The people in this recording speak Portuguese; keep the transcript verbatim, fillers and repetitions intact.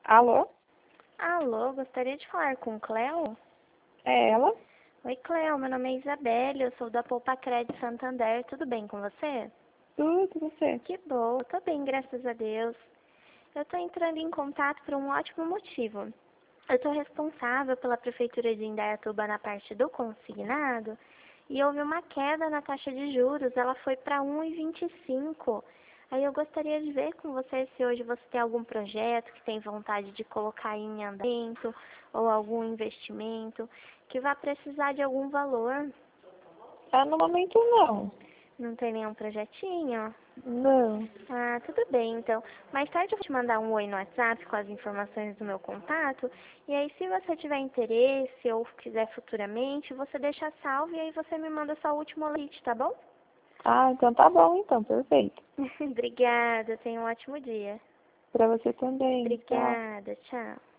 Alô? Alô, gostaria de falar com Cleo? É ela? Oi, Cleo, meu nome é Isabelle, eu sou da Poupa Crédito Santander, tudo bem com você? Tudo, você? Que bom, tô bem, graças a Deus. Eu tô entrando em contato por um ótimo motivo. Eu tô responsável pela Prefeitura de Indaiatuba na parte do consignado e houve uma queda na taxa de juros, ela foi para um vírgula vinte e cinco. Aí eu gostaria de ver com você se hoje você tem algum projeto que tem vontade de colocar em andamento ou algum investimento que vá precisar de algum valor. Ah, no momento não. Não tem nenhum projetinho? Não. Ah, tudo bem, então. Mais tarde eu vou te mandar um oi no WhatsApp com as informações do meu contato. E aí, se você tiver interesse ou quiser futuramente, você deixa salvo e aí você me manda sua última lead, tá bom? Ah, então tá bom, então, perfeito. Obrigada, tenha um ótimo dia. Pra você também, tchau. Obrigada, tchau.